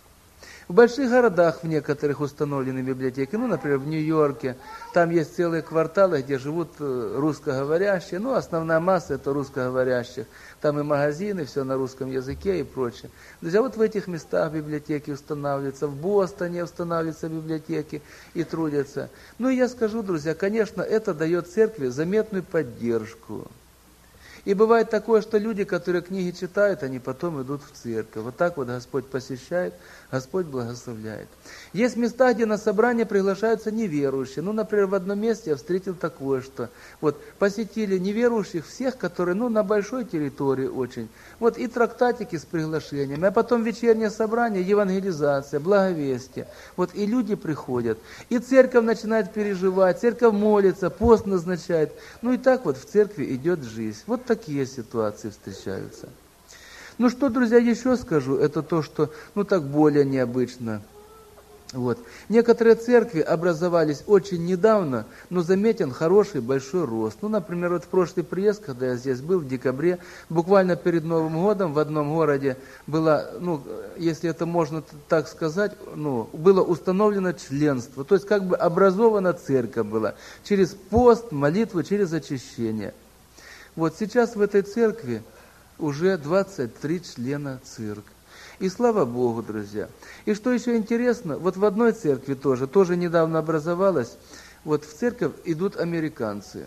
В больших городах в некоторых установлены библиотеки, ну, например, в Нью-Йорке, там есть целые кварталы, где живут русскоговорящие, ну, основная масса это русскоговорящих, там и магазины, все на русском языке и прочее. Друзья, вот в этих местах библиотеки устанавливаются, в Бостоне устанавливаются библиотеки и трудятся. Ну, и я скажу, друзья, конечно, это дает церкви заметную поддержку. И бывает такое, что люди, которые книги читают, они потом идут в церковь. Вот так вот Господь посещает, Господь благословляет. Есть места, где на собрание приглашаются неверующие. Ну, например, в одном месте я встретил такое, что вот посетили неверующих всех, которые, ну, на большой территории очень. Вот и трактатики с приглашениями, а потом вечернее собрание, евангелизация, благовестие. Вот и люди приходят, и церковь начинает переживать, церковь молится, пост назначает. Ну и так вот в церкви идет жизнь. Вот такие ситуации встречаются. Ну что, друзья, еще скажу, это то, что, ну так более необычно. Вот. Некоторые церкви образовались очень недавно, но заметен хороший большой рост. Ну, например, вот в прошлый приезд, когда я здесь был, в декабре, буквально перед Новым годом в одном городе было, ну, если это можно так сказать, ну, было установлено членство. То есть как бы образована церковь была через пост, молитву, через очищение. Вот сейчас в этой церкви уже двадцать три члена церкви. И слава Богу, друзья. И что еще интересно, вот в одной церкви тоже, тоже недавно образовалась, вот в церковь идут американцы.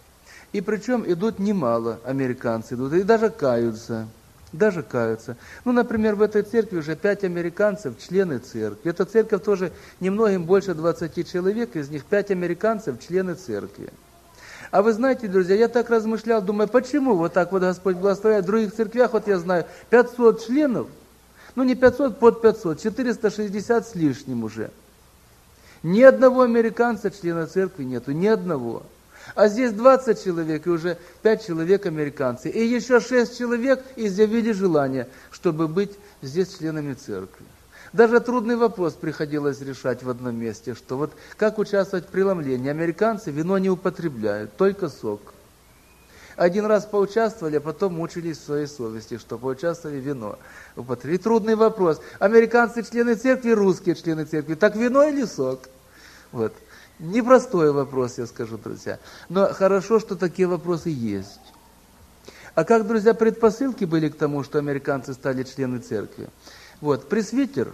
И причем идут немало американцы, идут, и даже каются. Даже каются. Ну, например, в этой церкви уже пять американцев, члены церкви. Эта церковь тоже немногим больше двадцати человек, из них пять американцев, члены церкви. А вы знаете, друзья, я так размышлял, думаю, почему вот так вот Господь благословляет. В других церквях, вот я знаю, пятьсот членов, ну не пятьсот, под пятьсот, четыреста шестьдесят с лишним уже. Ни одного американца, члена церкви нету, ни одного. А здесь двадцать человек, и уже пять человек американцы. И еще шесть человек изъявили желание, чтобы быть здесь членами церкви. Даже трудный вопрос приходилось решать в одном месте, что вот как участвовать в преломлении. Американцы вино не употребляют, только сок. Один раз поучаствовали, а потом мучились в своей совести, что поучаствовали, вино употребили. И трудный вопрос. Американцы члены церкви, русские члены церкви. Так вино или сок? Вот. Непростой вопрос, я скажу, друзья. Но хорошо, что такие вопросы есть. А как, друзья, предпосылки были к тому, что американцы стали членами церкви? Вот, пресвитер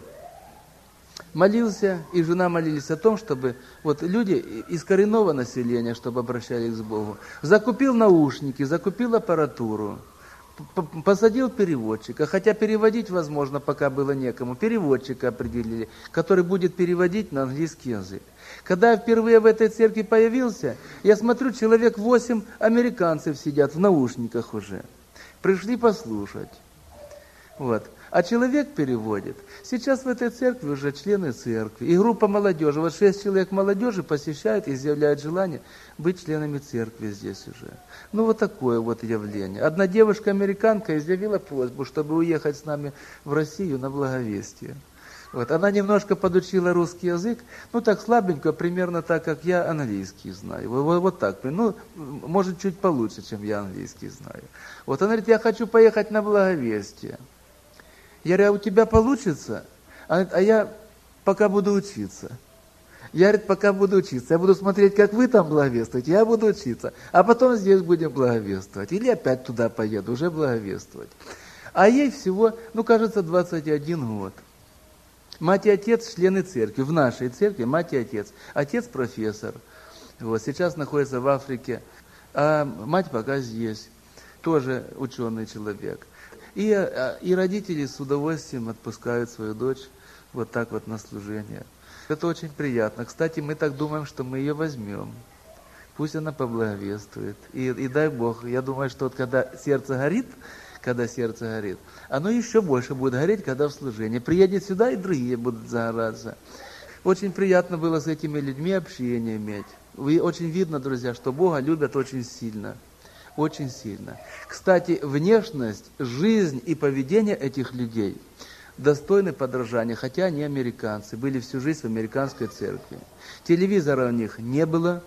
молился, и жена молились о том, чтобы вот люди из коренного населения, чтобы обращались к Богу, закупил наушники, закупил аппаратуру, посадил переводчика, хотя переводить, возможно, пока было некому, переводчика определили, который будет переводить на английский язык. Когда я впервые в этой церкви появился, я смотрю, человек восемь американцев сидят в наушниках уже, пришли послушать. Вот. А человек переводит. Сейчас в этой церкви уже члены церкви. И группа молодежи. Вот шесть человек молодежи посещают и изъявляют желание быть членами церкви здесь уже. Ну, вот такое вот явление. Одна девушка-американка изъявила просьбу, чтобы уехать с нами в Россию на благовестие. Вот. Она немножко подучила русский язык, ну, так слабенько, примерно так, как я английский знаю. Вот, вот так. Ну, может, чуть получше, чем я английский знаю. Вот она говорит, я хочу поехать на благовестие. Я говорю, а у тебя получится? А, а я пока буду учиться. Я, говорит, пока буду учиться. Я буду смотреть, как вы там благовествуете, я буду учиться. А потом здесь будем благовествовать. Или опять туда поеду, уже благовествовать. А ей всего, ну, кажется, двадцать один год. Мать и отец члены церкви. В нашей церкви мать и отец. Отец профессор. Вот, сейчас находится в Африке. А мать пока здесь. Тоже ученый человек. И, и родители с удовольствием отпускают свою дочь вот так вот на служение. Это очень приятно. Кстати, мы так думаем, что мы ее возьмем. Пусть она поблаговествует. И, и дай Бог, я думаю, что вот когда сердце горит, когда сердце горит, оно еще больше будет гореть, когда в служении. Приедет сюда, и другие будут загораться. Очень приятно было с этими людьми общение иметь. И очень видно, друзья, что Бога любят очень сильно. Очень сильно. Кстати, внешность, жизнь и поведение этих людей достойны подражания, хотя они американцы, были всю жизнь в американской церкви. Телевизора у них не было.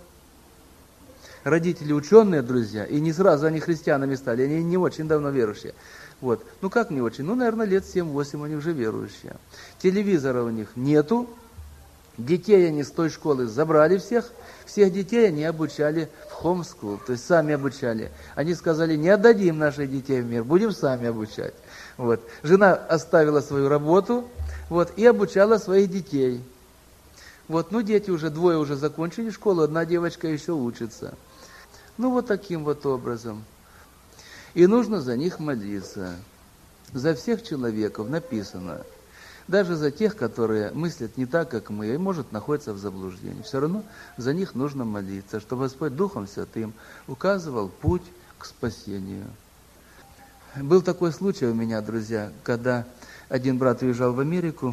Родители ученые, друзья, и не сразу они христианами стали, они не очень давно верующие. Вот. Ну как не очень? Ну, наверное, лет семь-восемь они уже верующие. Телевизора у них нету. Детей они с той школы забрали всех, всех детей они обучали в homeschool, то есть сами обучали. Они сказали, не отдадим наших детей в мир, будем сами обучать. Вот. Жена оставила свою работу, вот, и обучала своих детей. Вот, ну, дети уже, двое уже закончили школу, одна девочка еще учится. Ну, вот таким вот образом. И нужно за них молиться. За всех человеков написано. Даже за тех, которые мыслят не так, как мы, и, может, находятся в заблуждении. Все равно за них нужно молиться, чтобы Господь Духом Святым указывал путь к спасению. Был такой случай у меня, друзья, когда один брат уезжал в Америку,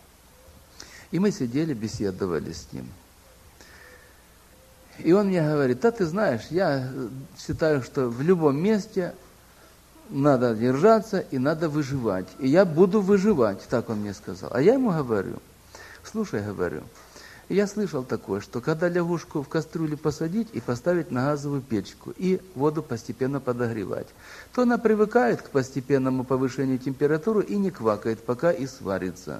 и мы сидели, беседовали с ним. И он мне говорит, да ты знаешь, я считаю, что в любом месте надо держаться и надо выживать. И я буду выживать, так он мне сказал. А я ему говорю, слушай, говорю, я слышал такое, что когда лягушку в кастрюлю посадить и поставить на газовую печку, и воду постепенно подогревать, то она привыкает к постепенному повышению температуры и не квакает, пока и сварится.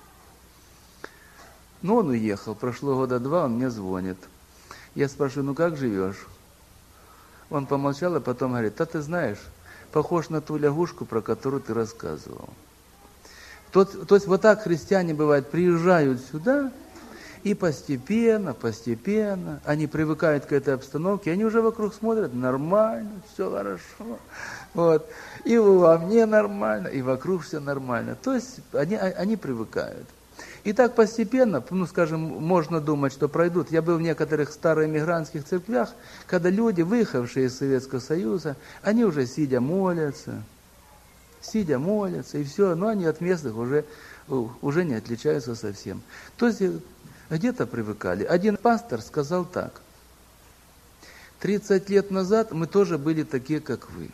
Ну, он уехал, прошло года два, он мне звонит. Я спрашиваю, ну как живешь? Он помолчал, а потом говорит, да ты знаешь, похож на ту лягушку, про которую ты рассказывал. То, то есть вот так христиане, бывает, приезжают сюда, и постепенно, постепенно, они привыкают к этой обстановке, они уже вокруг смотрят, нормально, все хорошо. Вот. И во мне нормально, и вокруг все нормально. То есть они, они привыкают. И так постепенно, ну, скажем, можно думать, что пройдут. Я был в некоторых староэмигрантских церквях, когда люди, выехавшие из Советского Союза, они уже сидя молятся, сидя молятся, и все, но они от местных уже, уже не отличаются совсем. То есть где-то привыкали. Один пастор сказал так: тридцать лет назад мы тоже были такие, как вы.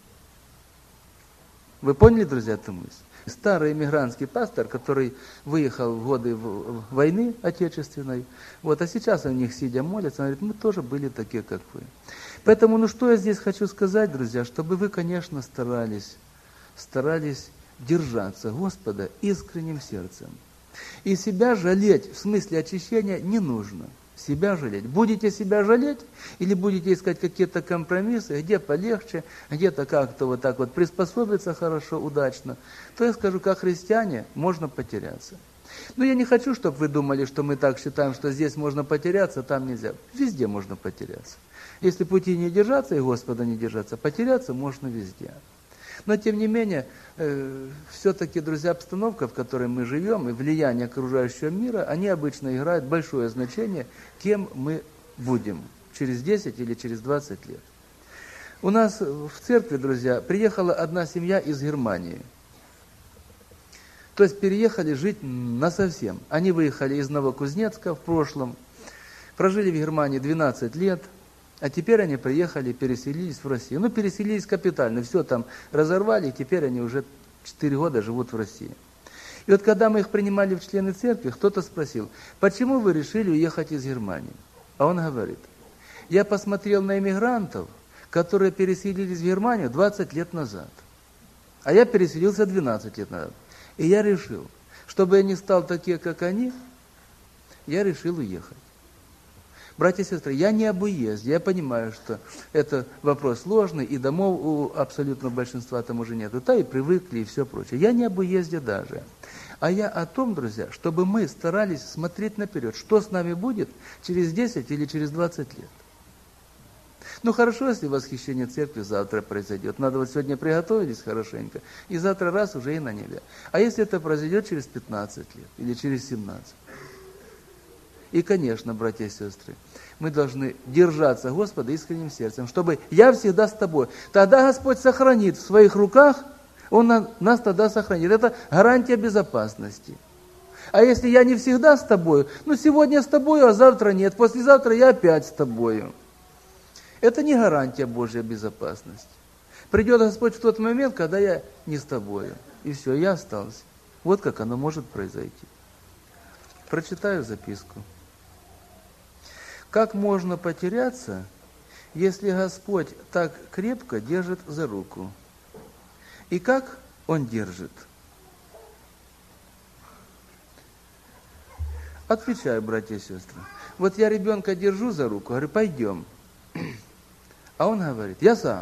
Вы поняли, друзья, эту мысль? Старый эмигрантский пастор, который выехал в годы войны отечественной, вот, а сейчас у них сидя молятся, он говорит: мы тоже были такие, как вы. Поэтому, ну что я здесь хочу сказать, друзья, чтобы вы, конечно, старались, старались держаться Господа искренним сердцем. И себя жалеть в смысле очищения не нужно. Себя жалеть. Будете себя жалеть или будете искать какие-то компромиссы, где полегче, где-то как-то вот так вот приспособиться хорошо, удачно, то я скажу, как христиане, можно потеряться. Но я не хочу, чтобы вы думали, что мы так считаем, что здесь можно потеряться, там нельзя. Везде можно потеряться. Если пути не держаться и Господа не держаться, потеряться можно везде. Но, тем не менее, э, все-таки, друзья, обстановка, в которой мы живем, и влияние окружающего мира, они обычно играют большое значение, кем мы будем через десять или через двадцать лет. У нас в церкви, друзья, приехала одна семья из Германии. То есть переехали жить насовсем. Они выехали из Новокузнецка в прошлом, прожили в Германии двенадцать лет, а теперь они приехали, переселились в Россию. Ну, переселились капитально, все там разорвали, и теперь они уже четыре года живут в России. И вот когда мы их принимали в члены церкви, кто-то спросил: почему вы решили уехать из Германии? А он говорит: я посмотрел на эмигрантов, которые переселились в Германию двадцать лет назад. А я переселился двенадцать лет назад. И я решил, чтобы я не стал такие, как они, я решил уехать. Братья и сестры, я не об уезде, я понимаю, что это вопрос сложный, и домов у абсолютного большинства там уже нету, да и привыкли, и все прочее. Я не об уезде даже, а я о том, друзья, чтобы мы старались смотреть наперед, что с нами будет через десять или через двадцать лет. Ну хорошо, если восхищение церкви завтра произойдет, надо вот сегодня приготовились хорошенько, и завтра раз уже и на небе. А если это произойдет через пятнадцать лет или через семнадцать? И, конечно, братья и сестры, мы должны держаться Господа искренним сердцем, чтобы я всегда с тобой. Тогда Господь сохранит в своих руках, Он нас тогда сохранит. Это гарантия безопасности. А если я не всегда с тобою, ну сегодня с тобою, а завтра нет, послезавтра я опять с тобою. Это не гарантия Божьей безопасности. Придет Господь в тот момент, когда я не с тобою. И все, я остался. Вот как оно может произойти. Прочитаю записку. Как можно потеряться, если Господь так крепко держит за руку? И как Он держит? Отвечаю, братья и сестры. Вот я ребенка держу за руку, говорю: пойдем. А он говорит: я сам.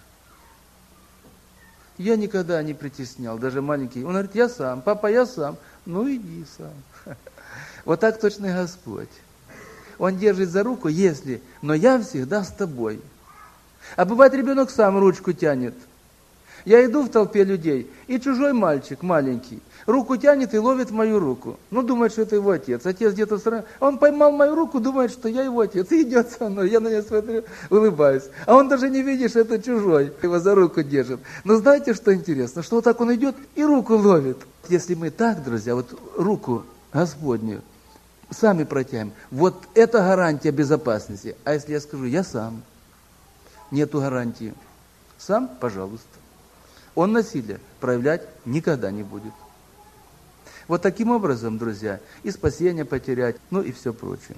Я никогда не притеснял, даже маленький. Он говорит: я сам. Папа, я сам. Ну иди сам. Вот так точно и Господь. Он держит за руку, если, но я всегда с тобой. А бывает, ребенок сам ручку тянет. Я иду в толпе людей, и чужой мальчик, маленький, руку тянет и ловит мою руку. Ну, думает, что это его отец. Отец где-то в стороне. Он поймал мою руку, думает, что я его отец. И идет со мной. Я на него смотрю, улыбаюсь. А он даже не видит, что это чужой. Его за руку держит. Но знаете, что интересно? Что вот так он идет и руку ловит. Если мы так, друзья, вот руку Господню сами протянем, вот это гарантия безопасности. А если я скажу: я сам, нету гарантии. Сам, пожалуйста. Он насилие проявлять никогда не будет. Вот таким образом, друзья, и спасение потерять, ну и все прочее.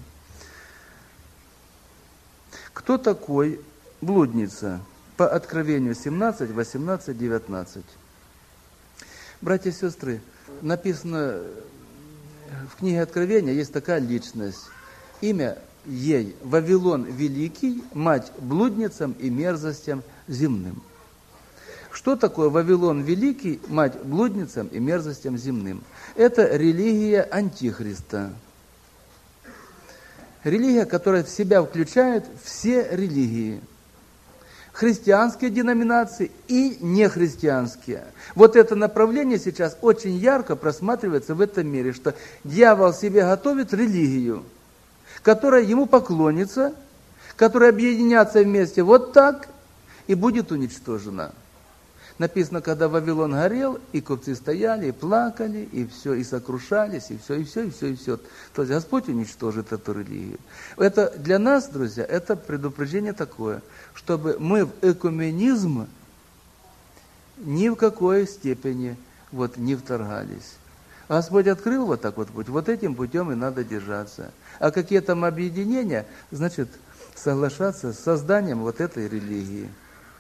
Кто такой блудница? По Откровению семнадцать, восемнадцать, девятнадцать. Братья и сестры, написано в книге Откровения, есть такая личность. Имя ей Вавилон Великий, мать блудницам и мерзостям земным. Что такое Вавилон Великий, мать блудницам и мерзостям земным? Это религия Антихриста. Религия, которая в себя включает все религии. Христианские деноминации и нехристианские. Вот это направление сейчас очень ярко просматривается в этом мире, что дьявол себе готовит религию, которая ему поклонится, которая объединятся вместе вот так и будет уничтожена. Написано, когда Вавилон горел, и купцы стояли, и плакали, и все, и сокрушались, и все, и все, и все, и все. То есть Господь уничтожит эту религию. Это для нас, друзья, это предупреждение такое, чтобы мы в экуменизм ни в какой степени вот не вторгались. Господь открыл вот так вот путь, вот этим путем и надо держаться. А какие там объединения, значит, соглашаться с созданием вот этой религии.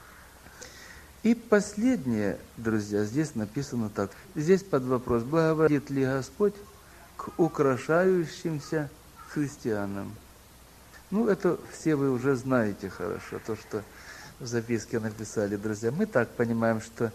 И последнее, друзья, здесь написано так. Здесь под вопрос, благоволит ли Господь к украшающимся христианам. Ну, это все вы уже знаете хорошо, то, что в записке написали, друзья. Мы так понимаем, что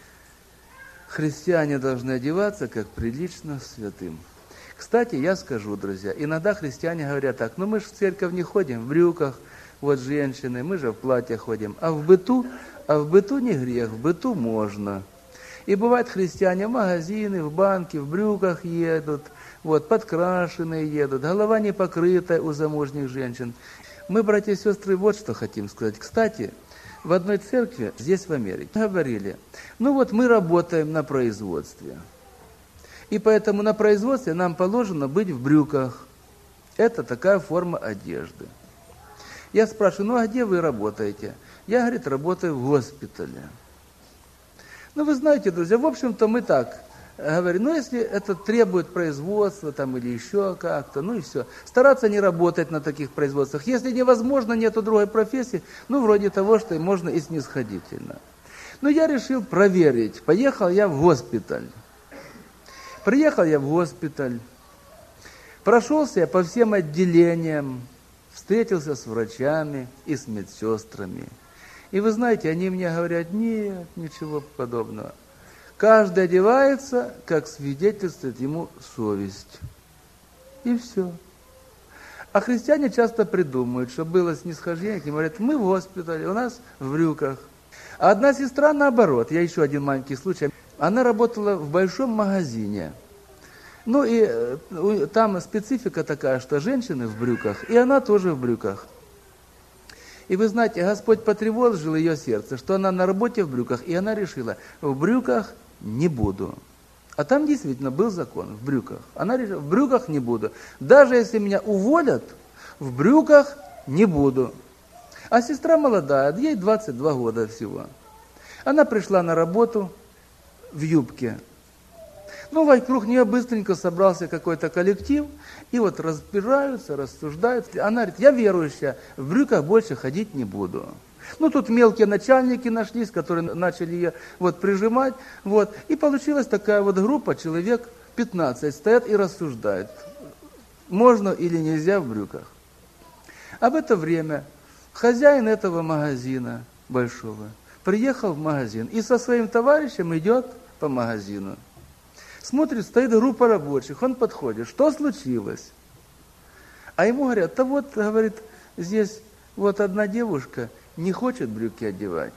христиане должны одеваться, как прилично святым. Кстати, я скажу, друзья, иногда христиане говорят так, ну мы же в церковь не ходим в брюках, вот женщины, мы же в платье ходим, а в быту, а в быту не грех, в быту можно. И бывает, христиане в магазины, в банки, в брюках едут, вот, подкрашенные едут, голова не покрытая у замужних женщин. Мы, братья и сестры, вот что хотим сказать. Кстати, в одной церкви, здесь в Америке, говорили, ну вот мы работаем на производстве, и поэтому на производстве нам положено быть в брюках. Это такая форма одежды. Я спрашиваю, ну а где вы работаете? Я, говорит, работаю в госпитале. Ну вы знаете, друзья, в общем-то мы так говорим, ну если это требует производства там или еще как-то, ну и все. Стараться не работать на таких производствах. Если невозможно, нету другой профессии, ну вроде того, что можно и снисходительно. Но я решил проверить. Поехал я в госпиталь. Приехал я в госпиталь. Прошелся я по всем отделениям. Встретился с врачами и с медсестрами. И вы знаете, они мне говорят, нет, ничего подобного. Каждый одевается, как свидетельствует ему совесть. И все. А христиане часто придумывают, что было снисхождение, и говорят, мы в госпитале, у нас в брюках. А одна сестра наоборот, я еще один маленький случай, она работала в большом магазине. Ну и э, там специфика такая, что женщины в брюках, и она тоже в брюках. И вы знаете, Господь потревожил ее сердце, что она на работе в брюках, и она решила, в брюках не буду. А там действительно был закон, в брюках. Она решила, в брюках не буду. Даже если меня уволят, в брюках не буду. А сестра молодая, ей двадцать два года всего. Она пришла на работу в юбке. Ну, вокруг нее быстренько собрался какой-то коллектив, и вот разбираются, рассуждают. Она говорит, я верующая, в брюках больше ходить не буду. Ну, тут мелкие начальники нашлись, которые начали ее вот прижимать, вот. И получилась такая вот группа, человек пятнадцать, стоят и рассуждают, можно или нельзя в брюках. А в это время хозяин этого магазина большого приехал в магазин и со своим товарищем идет по магазину. Смотрит, стоит группа рабочих, он подходит, что случилось? А ему говорят, да вот, говорит, здесь вот одна девушка не хочет брюки одевать.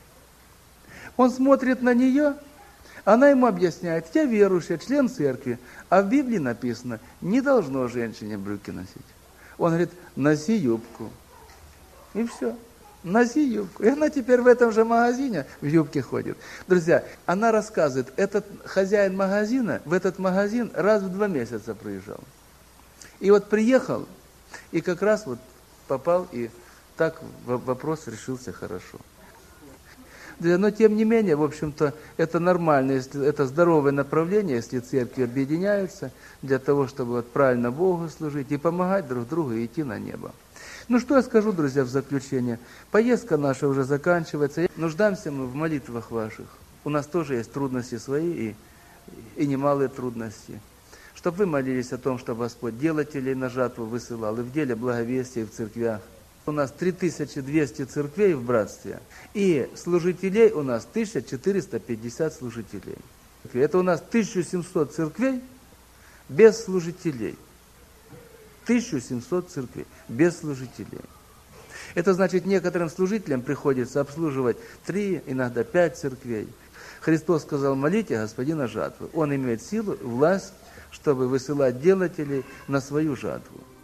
Он смотрит на нее, она ему объясняет, я верующий, член церкви, а в Библии написано, не должно женщине брюки носить. Он говорит, носи юбку. И все. Носи юбку. И она теперь в этом же магазине в юбке ходит. Друзья, она рассказывает, этот хозяин магазина в этот магазин раз в два месяца приезжал. И вот приехал, и как раз вот попал, и так вопрос решился хорошо. Но тем не менее, в общем-то, это нормально, если это здоровое направление, если церкви объединяются для того, чтобы вот правильно Богу служить и помогать друг другу и идти на небо. Ну что я скажу, друзья, в заключение. Поездка наша уже заканчивается. Нуждаемся мы в молитвах ваших. У нас тоже есть трудности свои и, и немалые трудности. Чтобы вы молились о том, чтобы Господь делателей на жатву высылал и в деле благовестия, и в церквях. У нас три тысячи двести церквей в братстве, и служителей у нас тысяча четыреста пятьдесят служителей. Это у нас тысяча семьсот церквей без служителей. тысяча семьсот церквей без служителей. Это значит, некоторым служителям приходится обслуживать три, иногда пять церквей. Христос сказал, молите Господина жатвы. Он имеет силу, власть, чтобы высылать делателей на свою жатву.